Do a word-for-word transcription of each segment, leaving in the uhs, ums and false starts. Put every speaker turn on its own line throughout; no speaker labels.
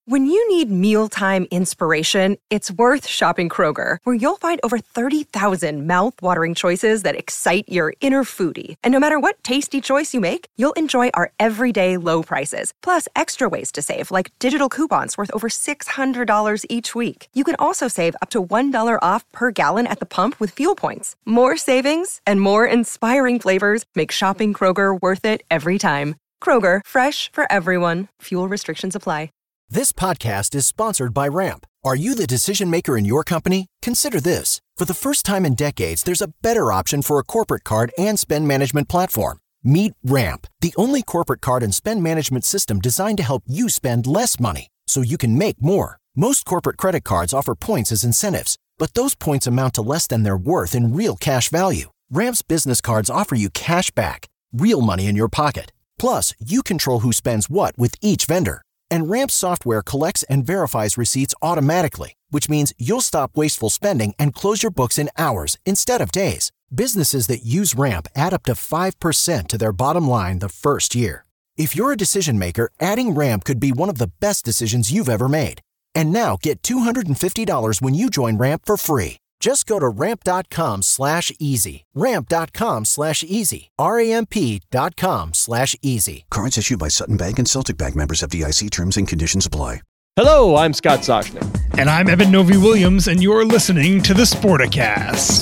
When you need mealtime inspiration, it's worth shopping Kroger, where you'll find over thirty thousand mouth-watering choices that excite your inner foodie. And no matter what tasty choice you make, you'll enjoy our everyday low prices, plus extra ways to save, like digital coupons worth over six hundred dollars each week. You can also save up to one dollar off per gallon at the pump with fuel points. More savings and more inspiring flavors make shopping Kroger worth it every time. Kroger, fresh for everyone. Fuel restrictions apply.
This podcast is sponsored by Ramp. Are you the decision maker in your company? Consider this. For the first time in decades, there's a better option for a corporate card and spend management platform. Meet Ramp, the only corporate card and spend management system designed to help you spend less money so you can make more. Most corporate credit cards offer points as incentives, but those points amount to less than their worth in real cash value. Ramp's business cards offer you cash back, real money in your pocket. Plus, you control who spends what with each vendor. And Ramp software collects and verifies receipts automatically, which means you'll stop wasteful spending and close your books in hours instead of days. Businesses that use Ramp add up to five percent to their bottom line the first year. If you're a decision maker, adding Ramp could be one of the best decisions you've ever made. And now get two hundred fifty dollars when you join Ramp for free. Just go to ramp.com slash easy. Ramp.com slash easy. R-A-M-P dot com slash easy.
Cards issued by Sutton Bank and Celtic Bank, members of F D I C. Terms and conditions apply.
Hello, I'm Scott Soshnick.
And I'm Evan Novi-Williams, and you're listening to the Sporticast.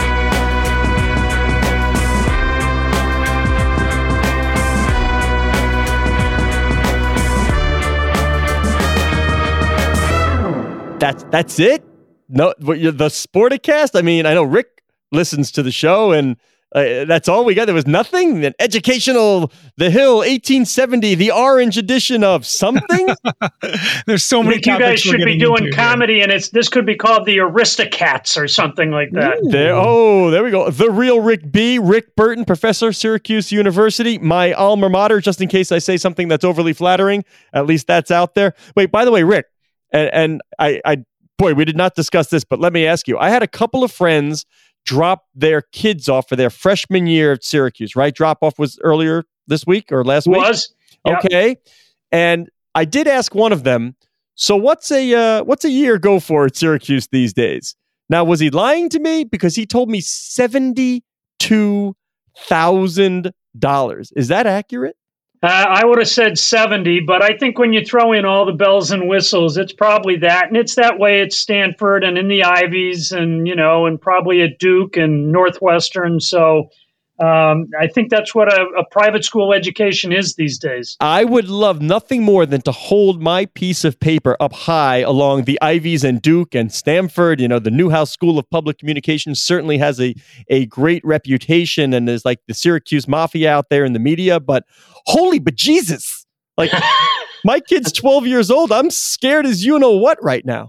That's that's it? No, what, you're the Sporticast? I mean, I know Rick listens to the show, and uh, that's all we got. There was nothing? An educational, The Hill, eighteen seventy, the orange edition of something?
There's so many
I think you guys should be doing comedy, here. And it's this could be called the Aristocats or something like that.
There, oh, there we go. The real Rick B. Rick Burton, professor, Syracuse University, my alma mater, just in case I say something that's overly flattering. At least that's out there. Wait, by the way, Rick, and, and I... I Boy, we did not discuss this, but let me ask you. I had a couple of friends drop their kids off for their freshman year at Syracuse, right? Drop-off was earlier this week or last week?
Was. Yep.
Okay. And I did ask one of them, so what's a uh, what's a year go for at Syracuse these days? Now, was he lying to me? Because he told me seventy-two thousand dollars. Is that accurate?
Uh, I would have said seventy, but I think when you throw in all the bells and whistles, it's probably that. And it's that way at Stanford and in the Ivies and, you know, and probably at Duke and Northwestern. So um, I think that's what a, a private school education is these days.
I would love nothing more than to hold my piece of paper up high along the Ivies and Duke and Stanford. You know, the Newhouse School of Public Communications certainly has a, a great reputation and is like the Syracuse Mafia out there in the media. But holy bejesus, like my kid's twelve years old. I'm scared as you know what right now.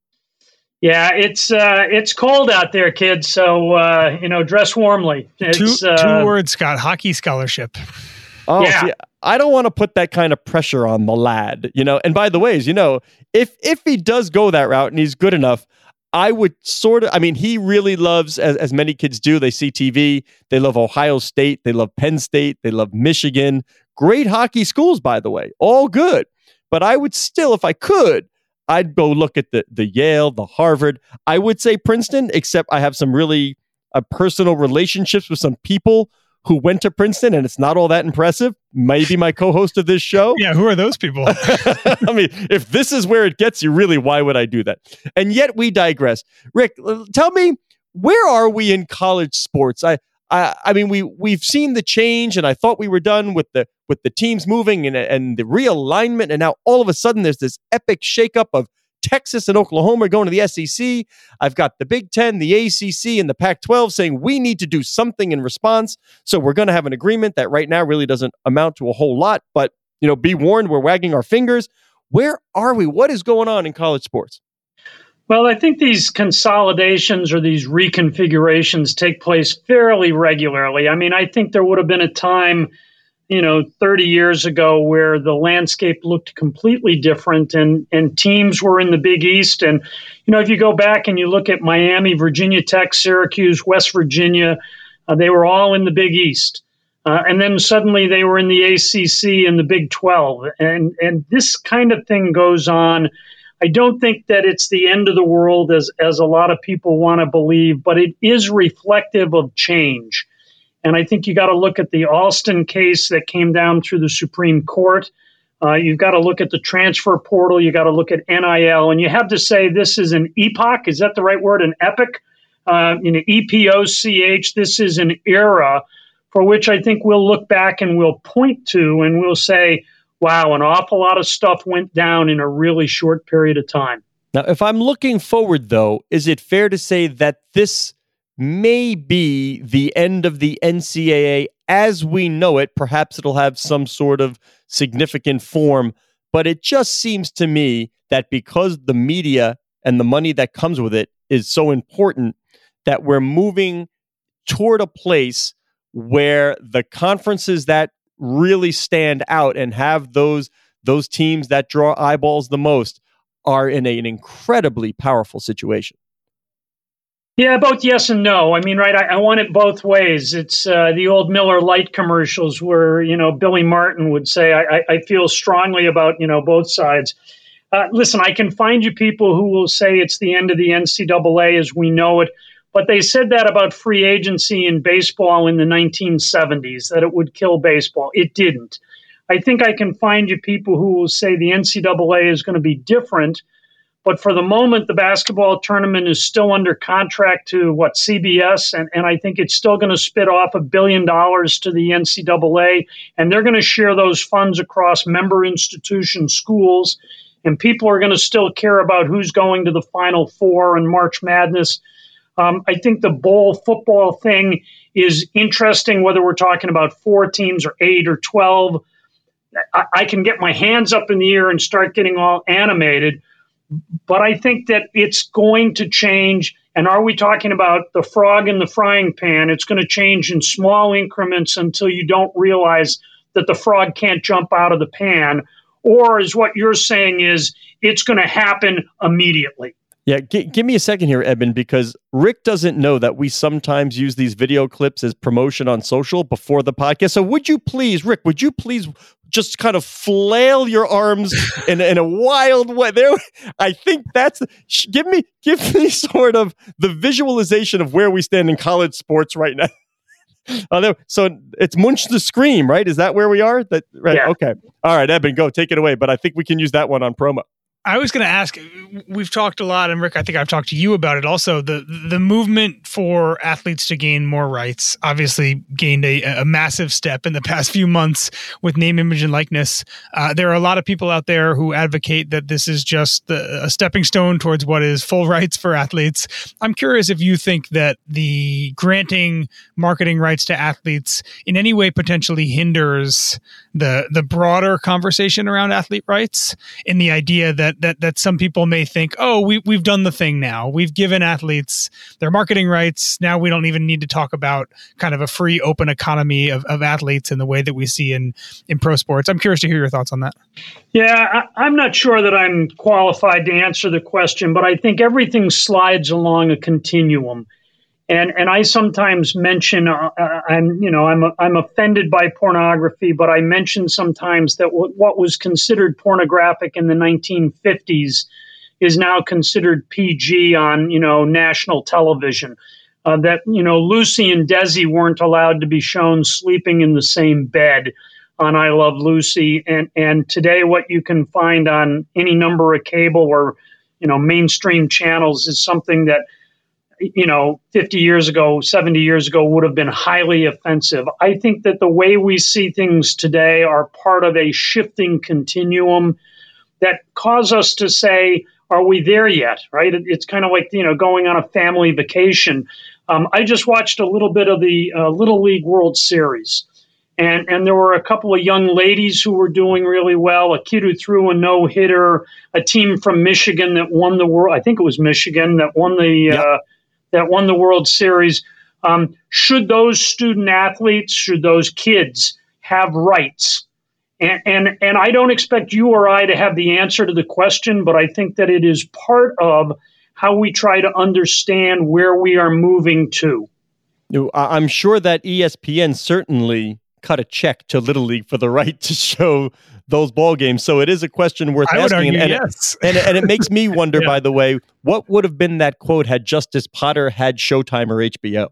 Yeah, it's uh, it's cold out there, kids. So, uh, you know, dress warmly. It's,
two,
uh,
two words, Scott, hockey scholarship.
Oh,
yeah.
See, I don't want to put that kind of pressure on the lad, you know. And by the way, as you know, if if he does go that route and he's good enough, I would sort of, I mean, he really loves, as, as many kids do, they see T V, they love Ohio State, they love Penn State, they love Michigan. Great hockey schools, by the way, all good. But I would still, if I could, I'd go look at the, the Yale, the Harvard. I would say Princeton, except I have some really uh, personal relationships with some people who went to Princeton, and it's not all that impressive. Maybe my co-host of this show.
Yeah, who are those people?
I mean, if this is where it gets you, really, why would I do that? And yet we digress. Rick, tell me, where are we in college sports? I I, I mean, we we've seen the change, and I thought we were done with the with the teams moving and and the realignment, and now all of a sudden there's this epic shakeup of Texas and Oklahoma going to the S E C. I've got the Big Ten, the A C C, and the Pac twelve saying we need to do something in response. So we're going to have an agreement that right now really doesn't amount to a whole lot. But, you know, be warned, we're wagging our fingers. Where are we? What is going on in college sports?
Well, I think these consolidations or these reconfigurations take place fairly regularly. I mean, I think there would have been a time, you know, thirty years ago where the landscape looked completely different and, and teams were in the Big East. And, you know, if you go back and you look at Miami, Virginia Tech, Syracuse, West Virginia, uh, they were all in the Big East. Uh, and then suddenly they were in the A C C and the Big twelve. And, and this kind of thing goes on. I don't think that it's the end of the world as, as a lot of people want to believe, but it is reflective of change. And I think you got to look at the Alston case that came down through the Supreme Court. Uh, you've got to look at the transfer portal. You got to look at N I L. And you have to say this is an epoch. Is that the right word? An epic? Uh, you know, E P O C H. This is an era for which I think we'll look back and we'll point to and we'll say, wow, an awful lot of stuff went down in a really short period of time.
Now, if I'm looking forward, though, is it fair to say that this may be the end of the N C double A as we know it? Perhaps it'll have some sort of significant form, but it just seems to me that because the media and the money that comes with it is so important, that we're moving toward a place where the conferences that really stand out and have those those teams that draw eyeballs the most are in a, an incredibly powerful situation.
Yeah, both yes and no. I mean, right, I, I want it both ways. It's uh, the old Miller Lite commercials where, you know, Billy Martin would say, I, I feel strongly about, you know, both sides. Uh, listen, I can find you people who will say it's the end of the N C double A as we know it. But they said that about free agency in baseball in the nineteen seventies, that it would kill baseball. It didn't. I think I can find you people who will say the N C double A is going to be different. But for the moment, the basketball tournament is still under contract to, what, C B S, and, and I think it's still going to spit off a billion dollars to the N C double A, and they're going to share those funds across member institution schools, and people are going to still care about who's going to the Final Four and March Madness. Um, I think the bowl football thing is interesting, whether we're talking about four teams or eight or twelve. I, I can get my hands up in the air and start getting all animated. But I think that it's going to change. And are we talking about the frog in the frying pan? It's going to change in small increments until you don't realize that the frog can't jump out of the pan. Or is what you're saying is it's going to happen immediately?
Yeah, g- give me a second here, Eben, because Rick doesn't know that we sometimes use these video clips as promotion on social before the podcast. So would you please, Rick, would you please just kind of flail your arms in, in a wild way? There, I think that's, sh- give me give me sort of the visualization of where we stand in college sports right now. Uh, so it's Munch the Scream, right? Is that where we are? That right?
Yeah.
Okay. All right, Eben, go take it away. But I think we can use that one on promo.
I was going to ask, we've talked a lot, and Rick, I think I've talked to you about it also, the the movement for athletes to gain more rights obviously gained a, a massive step in the past few months with name, image, and likeness. Uh, there are a lot of people out there who advocate that this is just the, a stepping stone towards what is full rights for athletes. I'm curious if you think that the granting marketing rights to athletes in any way potentially hinders the the broader conversation around athlete rights, in the idea that that that some people may think, oh, we we've done the thing now. We've given athletes their marketing rights. Now we don't even need to talk about kind of a free, open economy of, of athletes in the way that we see in, in pro sports. I'm curious to hear your thoughts on that.
Yeah, I, I'm not sure that I'm qualified to answer the question, but I think everything slides along a continuum. And and I sometimes mention, uh, I'm you know I'm I'm offended by pornography, but I mention sometimes that w- what was considered pornographic in the nineteen fifties is now considered P G on you know national television. Uh, that you know Lucy and Desi weren't allowed to be shown sleeping in the same bed on I Love Lucy, and and today what you can find on any number of cable or you know mainstream channels is something that, you know, fifty years ago, seventy years ago would have been highly offensive. I think that the way we see things today are part of a shifting continuum that cause us to say, are we there yet? Right? It's kind of like, you know, going on a family vacation. Um, I just watched a little bit of the uh, Little League World Series. And and there were a couple of young ladies who were doing really well. A kid who threw a no-hitter, a team from Michigan that won the world. I think it was Michigan that won the yep. uh, that won the World Series. Um, should those student athletes, should those kids have rights? And, and and I don't expect you or I to have the answer to the question, but I think that it is part of how we try to understand where we are moving to.
I'm sure that E S P N certainly cut a check to Little League for the right to show those ball games. So it is a question worth
I would
asking.
argue
and,
yes.
and, and it makes me wonder,
Yeah.
by the way, what would have been that quote had Justice Potter had Showtime or H B O?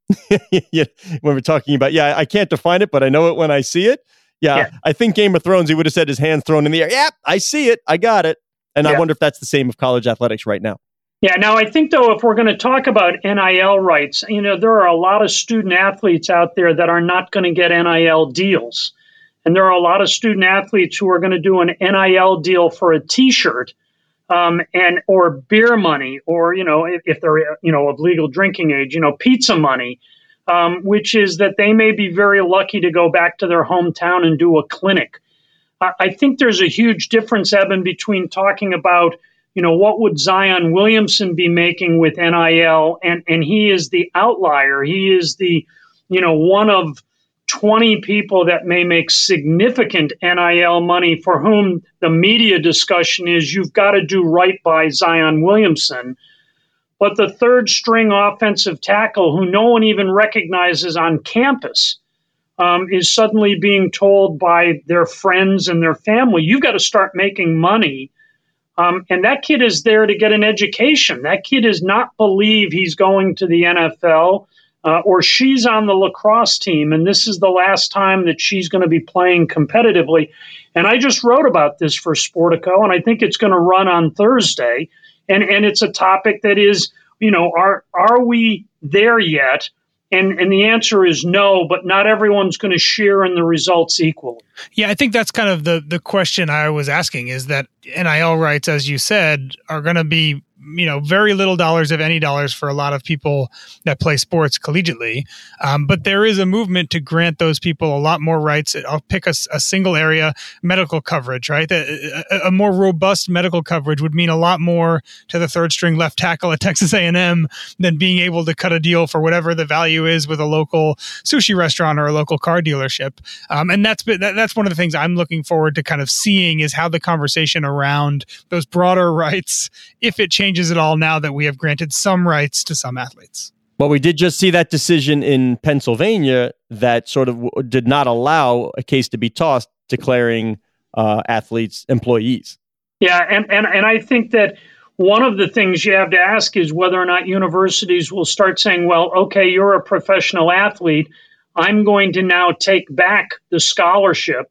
Yeah, when we're talking about, yeah, I can't define it, but I know it when I see it. Yeah,
Yeah.
I think Game of Thrones, he would have said his hands thrown in the air. Yeah, I see it. I got it. And I
Yeah.
wonder if that's the same of college athletics right now.
Yeah, now I think, though, if we're going to talk about N I L rights, you know, there are a lot of student athletes out there that are not going to get N I L deals. And there are a lot of student athletes who are going to do an N I L deal for a T-shirt um, and or beer money, or, you know, if, if they're, you know, of legal drinking age, you know, pizza money, um, which is that they may be very lucky to go back to their hometown and do a clinic. I, I think there's a huge difference, Eben, between talking about, you know, what would Zion Williamson be making with N I L? And, and he is the outlier. He is the, you know, one of twenty people that may make significant N I L money for whom the media discussion is you've got to do right by Zion Williamson. But the third string offensive tackle who no one even recognizes on campus um, is suddenly being told by their friends and their family, you've got to start making money. Um, and that kid is there to get an education. That kid does not believe he's going to the N F L uh, or she's on the lacrosse team, and this is the last time that she's going to be playing competitively. And I just wrote about this for Sportico, and I think it's going to run on Thursday. And and it's a topic that is, you know, are are we there yet? And and the answer is no, but not everyone's going to share in the results equally.
Yeah, I think that's kind of the the question I was asking, is that N I L rights, as you said, are going to be, you know, very little dollars, if any dollars, for a lot of people that play sports collegiately. Um, but there is a movement to grant those people a lot more rights. I'll pick a, a single area, medical coverage, right? A, a, a more robust medical coverage would mean a lot more to the third string left tackle at Texas A and M than being able to cut a deal for whatever the value is with a local sushi restaurant or a local car dealership. Um, and that's that, that's one of the things I'm looking forward to kind of seeing, is how the conversation around those broader rights, if it changes at all now that we have granted some rights to some athletes.
Well, we did just see that decision in Pennsylvania that sort of w- did not allow a case to be tossed declaring uh, athletes employees.
Yeah, and, and, and I think that one of the things you have to ask is whether or not universities will start saying, well, okay, you're a professional athlete. I'm going to now take back the scholarship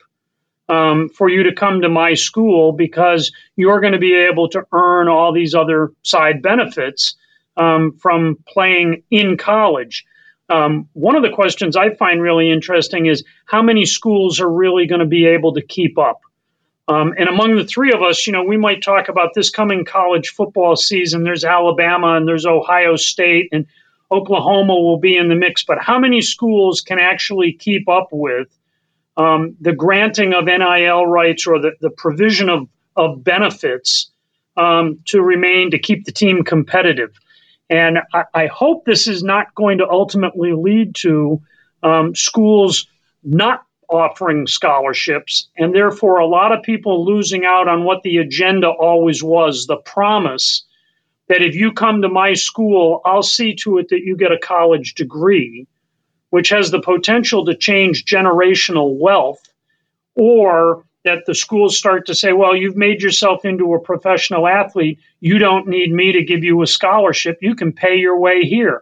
um, for you to come to my school because you're going to be able to earn all these other side benefits um, from playing in college. Um, one of the questions I find really interesting is how many schools are really going to be able to keep up? Um, and among the three of us, you know, we might talk about this coming college football season. There's Alabama and there's Ohio State and Oklahoma will be in the mix. But how many schools can actually keep up with um, the granting of N I L rights or the, the provision of, of benefits um, to remain, to keep the team competitive? And I, I hope this is not going to ultimately lead to um, schools not offering scholarships, and therefore a lot of people losing out on what the agenda always was, the promise that if you come to my school, I'll see to it that you get a college degree, which has the potential to change generational wealth, or that the schools start to say, well, you've made yourself into a professional athlete. You don't need me to give you a scholarship. You can pay your way here.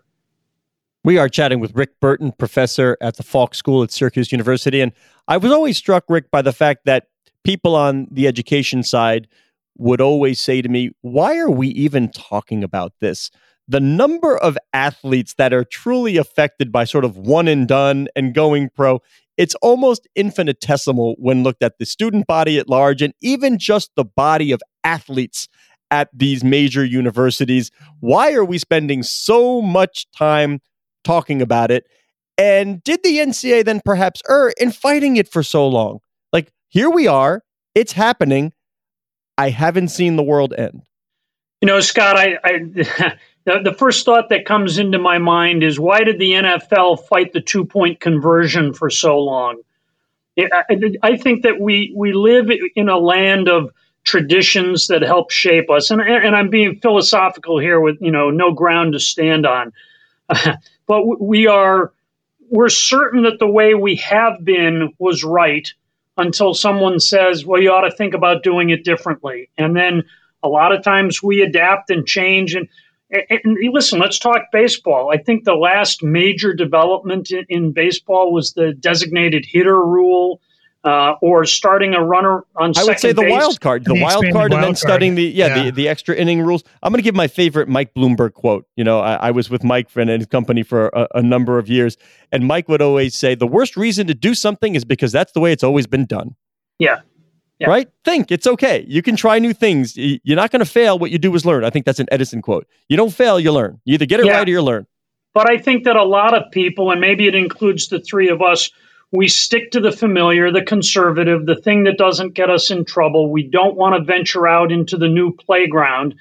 We are chatting with Rick Burton, professor at the Falk School at Syracuse University. And I was always struck, Rick, by the fact that people on the education side would always say to me, why are we even talking about this? The number of athletes that are truly affected by sort of one and done and going pro, it's almost infinitesimal when looked at the student body at large and even just the body of athletes at these major universities. Why are we spending so much time talking about it? And did the N C double A then perhaps err in fighting it for so long? Like, here we are, it's happening. I haven't seen the world end.
You know, Scott, I, I the, the first thought that comes into my mind is, why did the N F L fight the two-point conversion for so long? I, I think that we we live in a land of traditions that help shape us. And, and I'm being philosophical here with, you know, no ground to stand on. But we are we're certain that the way we have been was right until someone says, well, you ought to think about doing it differently. And then a lot of times we adapt and change. And, and, and listen, let's talk baseball. I think the last major development in, in baseball was the designated hitter rule. Uh, or starting a runner on second base.
I would say the
base.
wild card, the,
the
wild card, and
wild
then
card.
studying the yeah,
yeah.
the the extra inning rules. I'm going to give my favorite Mike Bloomberg quote. You know, I, I was with Mike and his company for a, a number of years, and Mike would always say, "The worst reason to do something is because that's the way it's always been done."
Yeah. Yeah.
Right? Think it's okay. You can try new things. You're not going to fail. What you do is learn. I think that's an Edison quote. You don't fail, you learn. You either get it
yeah.
right or you learn.
But I think that a lot of people, and maybe it includes the three of us, we stick to the familiar, the conservative, the thing that doesn't get us in trouble. We don't want to venture out into the new playground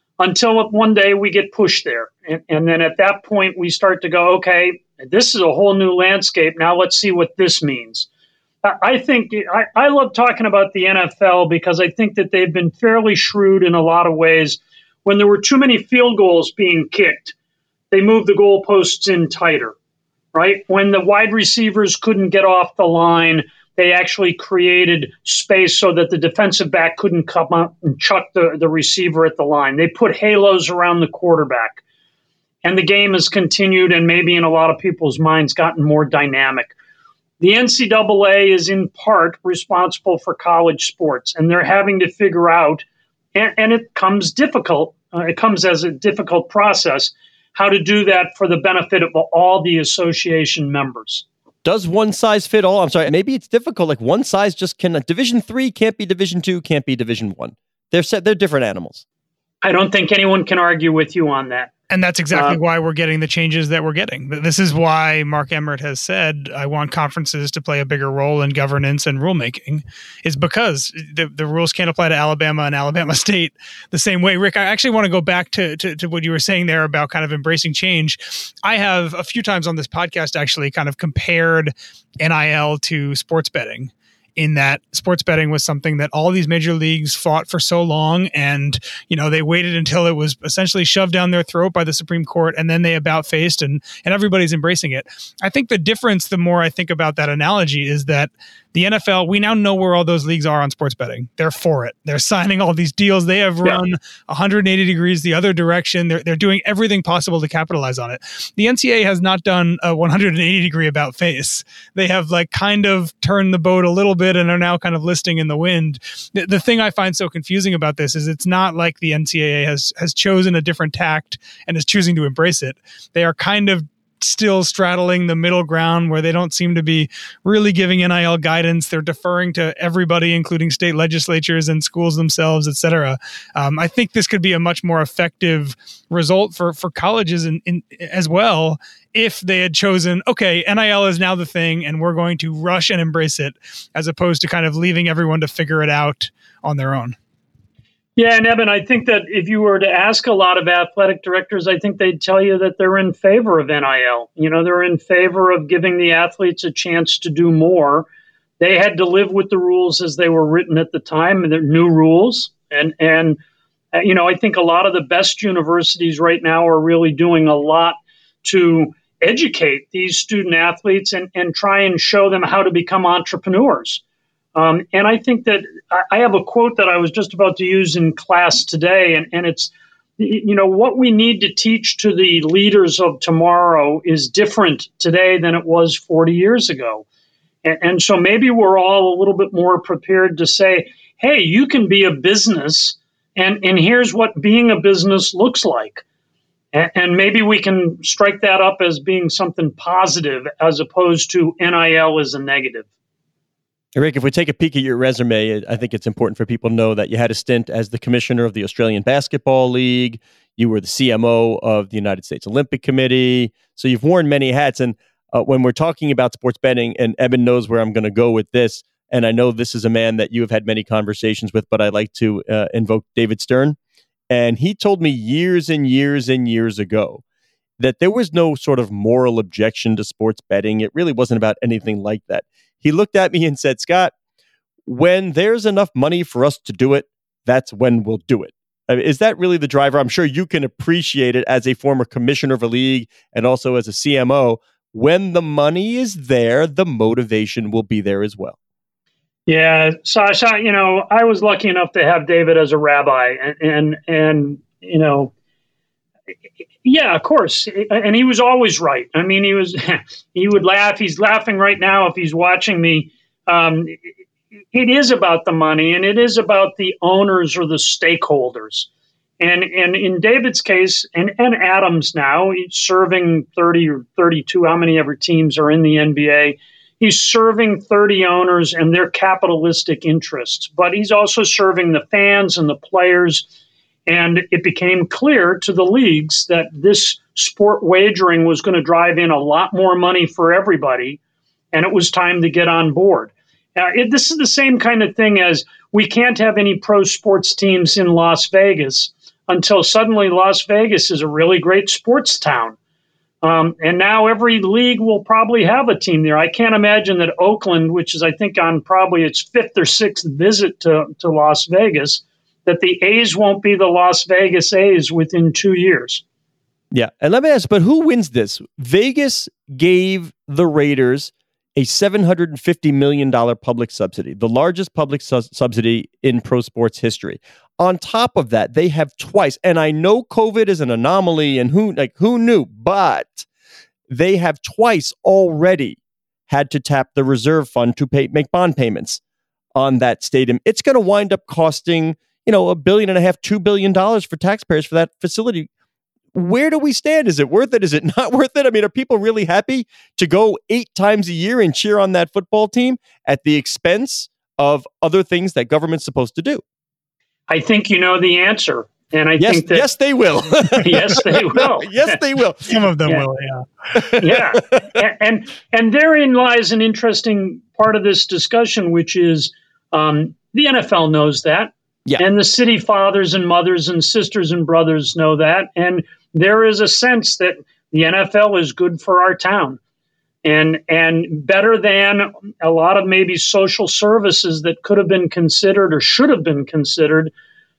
until one day we get pushed there. And, and then at that point, we start to go, okay, this is a whole new landscape. Now let's see what this means. I think I, I love talking about the N F L because I think that they've been fairly shrewd in a lot of ways. When there were too many field goals being kicked, they moved the goalposts in tighter. Right? When the wide receivers couldn't get off the line, they actually created space so that the defensive back couldn't come up and chuck the, the receiver at the line. They put halos around the quarterback. And the game has continued and maybe in a lot of people's minds gotten more dynamic. The N C double A is in part responsible for college sports, and they're having to figure out, and, and it comes difficult, uh, it comes as a difficult process, how to do that for the benefit of all the association members.
Does one size fit all? I'm sorry, maybe it's difficult. Like one size just cannot. Division three can't be Division two, can't be Division one. They're set. They're different animals.
I don't think anyone can argue with you on that.
And that's exactly
uh,
why we're getting the changes that we're getting. This is why Mark Emmert has said, I want conferences to play a bigger role in governance and rulemaking, is because the, the rules can't apply to Alabama and Alabama State the same way. Rick, I actually want to go back to, to, to what you were saying there about kind of embracing change. I have a few times on this podcast actually kind of compared N I L to sports betting, in that sports betting was something that all these major leagues fought for so long. And, you know, they waited until it was essentially shoved down their throat by the Supreme Court. And then they about faced and, and everybody's embracing it. I think the difference, the more I think about that analogy, is that the N F L, we now know where all those leagues are on sports betting. They're for it. They're signing all these deals. They have run yeah. one hundred eighty degrees the other direction. They're, they're doing everything possible to capitalize on it. The N C A A has not done a one hundred eighty degree about face. They have like kind of turned the boat a little bit and are now kind of listing in the wind. The, the thing I find so confusing about this is it's not like the N C A A has, has chosen a different tact and is choosing to embrace it. They are kind of still straddling the middle ground where they don't seem to be really giving N I L guidance. They're deferring to everybody, including state legislatures and schools themselves, et cetera. Um, I think this could be a much more effective result for, for colleges in, in, as well if they had chosen, okay, N I L is now the thing and we're going to rush and embrace it, as opposed to kind of leaving everyone to figure it out on their own.
Yeah, and Eben, I think that if you were to ask a lot of athletic directors, I think they'd tell you that they're in favor of N I L. You know, they're in favor of giving the athletes a chance to do more. They had to live with the rules as they were written at the time, and they're new rules. And, and uh, you know, I think a lot of the best universities right now are really doing a lot to educate these student athletes and, and try and show them how to become entrepreneurs. Um, and I think that I have a quote that I was just about to use in class today, and, and it's, you know, what we need to teach to the leaders of tomorrow is different today than it was forty years ago. And, and so maybe we're all a little bit more prepared to say, hey, you can be a business, and, and here's what being a business looks like. And, and maybe we can strike that up as being something positive as opposed to N I L as a negative.
Rick, if we take a peek at your resume, I think it's important for people to know that you had a stint as the commissioner of the Australian Basketball League. You were the C M O of the United States Olympic Committee. So you've worn many hats. And uh, when we're talking about sports betting, and Eben knows where I'm going to go with this, and I know this is a man that you have had many conversations with, but I like to uh, invoke David Stern. And he told me years and years and years ago that there was no sort of moral objection to sports betting. It really wasn't about anything like that. He looked at me and said, Scott, when there's enough money for us to do it, that's when we'll do it. I mean, is that really the driver? I'm sure you can appreciate it as a former commissioner of a league and also as a C M O. when the money is there, the motivation will be there as well.
Yeah, Sasha, you know, I was lucky enough to have David as a rabbi, and, and, and you know, yeah, of course. And he was always right. I mean, he was, he would laugh. He's laughing right now if he's watching me. Um, it is about the money, and it is about the owners or the stakeholders. And and in David's case, and, and Adams now, he's serving thirty or thirty-two, how many ever teams are in the N B A. He's serving thirty owners and their capitalistic interests. But he's also serving the fans and the players. And it became clear to the leagues that this sport wagering was going to drive in a lot more money for everybody, and it was time to get on board. Uh, it, this is the same kind of thing as we can't have any pro sports teams in Las Vegas until suddenly Las Vegas is a really great sports town. Um, and now every league will probably have a team there. I can't imagine that Oakland, which is I think on probably its fifth or sixth visit to, to Las Vegas, that the A's won't be the Las Vegas A's within two years.
Yeah. And let me ask, but who wins this? Vegas gave the Raiders a seven hundred fifty million dollars public subsidy, the largest public su- subsidy in pro sports history. On top of that, they have twice, and I know COVID is an anomaly and who like who knew, but they have twice already had to tap the reserve fund to pay make bond payments on that stadium. It's going to wind up costing, you know, a billion and a half, two billion dollars for taxpayers for that facility. Where do we stand? Is it worth it? Is it not worth it? I mean, are people really happy to go eight times a year and cheer on that football team at the expense of other things that government's supposed to do?
I think you know the answer. And I
yes,
think that
yes, they will.
yes, they will.
yes, they will.
Some of them
yeah.
will, yeah.
yeah. And and therein lies an interesting part of this discussion, which is um, the N F L knows that.
Yeah.
And the city fathers and mothers and sisters and brothers know that. And there is a sense that the N F L is good for our town and and better than a lot of maybe social services that could have been considered or should have been considered.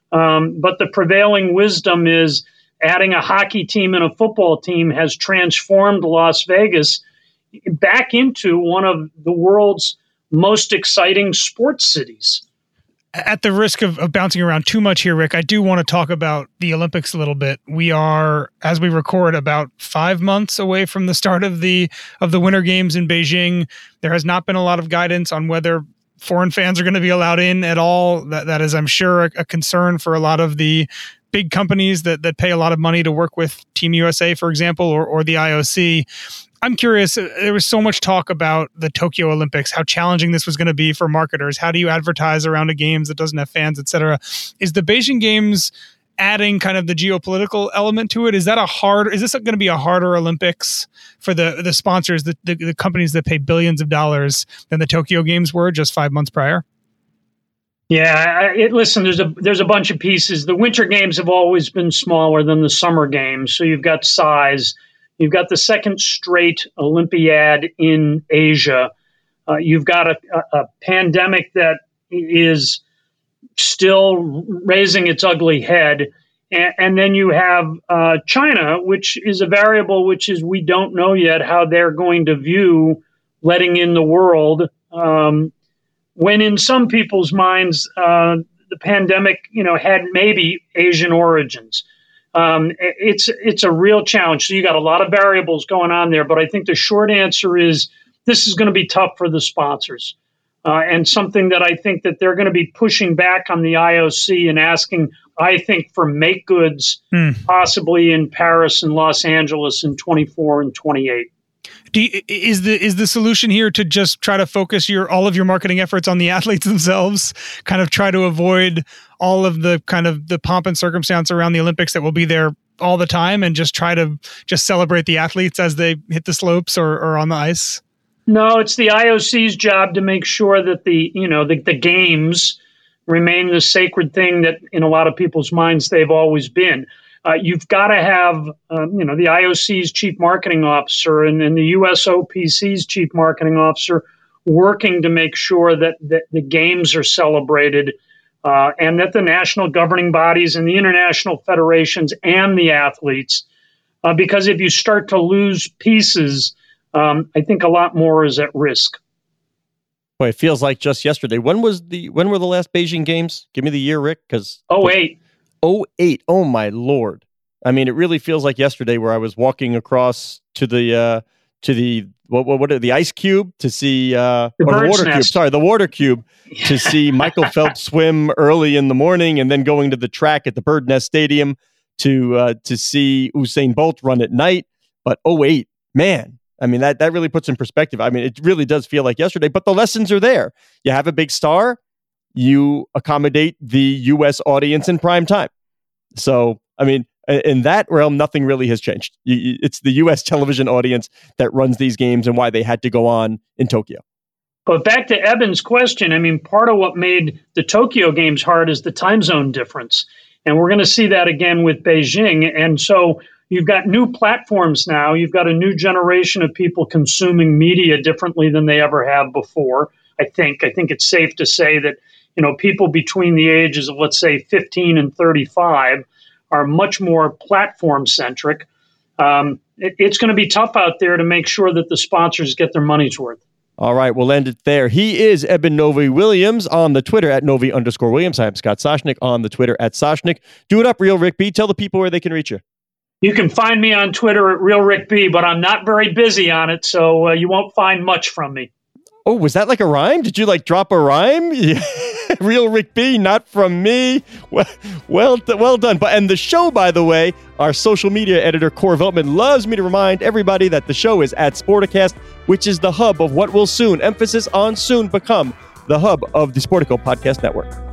Um, but the prevailing wisdom is adding a hockey team and a football team has transformed Las Vegas back into one of the world's most exciting sports cities.
At the risk of, of bouncing around too much here, Rick, I do want to talk about the Olympics a little bit. We are, as we record, about five months away from the start of the of the Winter Games in Beijing. There has not been a lot of guidance on whether foreign fans are going to be allowed in at all. That that is, I'm sure, a, a concern for a lot of the big companies that that pay a lot of money to work with Team U S A, for example, or or the I O C. I'm curious, there was so much talk about the Tokyo Olympics, how challenging this was going to be for marketers. How do you advertise around a games that doesn't have fans, et cetera? Is the Beijing Games adding kind of the geopolitical element to it? Is that a hard, is this going to be a harder Olympics for the, the sponsors, the, the, the companies that pay billions of dollars than the Tokyo Games were just five months prior?
Yeah, it, listen, there's a there's a bunch of pieces. The Winter Games have always been smaller than the Summer Games, so you've got size. You've got the second straight Olympiad in Asia. Uh, you've got a, a, a pandemic that is still raising its ugly head. And, and then you have uh, China, which is a variable, which is we don't know yet how they're going to view letting in the world. Um, when in some people's minds, uh, the pandemic, you know, had maybe Asian origins. Um, it's it's a real challenge. So you got a lot of variables going on there, but I think the short answer is this is going to be tough for the sponsors, uh, and something that I think that they're going to be pushing back on the I O C and asking, I think, for make goods, hmm. possibly in Paris and Los Angeles in twenty-four and twenty-eight.
Do you, is the is the solution here to just try to focus your all of your marketing efforts on the athletes themselves, kind of try to avoid all of the kind of the pomp and circumstance around the Olympics that will be there all the time, and just try to just celebrate the athletes as they hit the slopes or, or on the ice?
No, it's the I O C's job to make sure that the you know the, the games remain the sacred thing that in a lot of people's minds they've always been. Uh, you've got to have, um, you know, the I O C's chief marketing officer and, and the U S O P C's chief marketing officer working to make sure that, that the games are celebrated uh, and that the national governing bodies and the international federations and the athletes, uh, because if you start to lose pieces, um, I think a lot more is at risk.
Boy, it feels like just yesterday. When was the when were the last Beijing games? Give me the year, Rick, because
oh eight.
oh eight. Oh my Lord. I mean, it really feels like yesterday where I was walking across to the uh, to the what what, what the ice cube to see uh,
the,
or the water
nest.
cube. Sorry, the water cube to see Michael Phelps swim early in the morning, and then going to the track at the Bird Nest Stadium to uh, to see Usain Bolt run at night. But oh eight, man. I mean, that, that really puts in perspective. I mean, it really does feel like yesterday, but the lessons are there. You have a big star, you accommodate the U S audience in prime time. So, I mean, in that realm, nothing really has changed. It's the U S television audience that runs these games and why they had to go on in Tokyo.
But back to Eben's question, I mean, part of what made the Tokyo games hard is the time zone difference. And we're going to see that again with Beijing. And so you've got new platforms now. You've got a new generation of people consuming media differently than they ever have before. I think. I think it's safe to say that, you know, people between the ages of, let's say, fifteen and thirty-five are much more platform centric. Um, it, it's going to be tough out there to make sure that the sponsors get their money's worth.
All right, we'll end it there. He is Eben Novy-Williams on the Twitter at Novy underscore Williams. I'm Scott Soshnick on the Twitter at Soshnick. Do it up, Real Rick B. Tell the people where they can reach you.
You can find me on Twitter at Real Rick B, but I'm not very busy on it, so uh, you won't find much from me.
Oh, was that like a rhyme? Did you like drop a rhyme? Real Rick B, not from me. Well, well, well done. But and the show, by the way, our social media editor, Cor Veltman, loves me to remind everybody that the show is at Sporticast, which is the hub of what will soon, emphasis on soon, become the hub of the Sportico Podcast Network.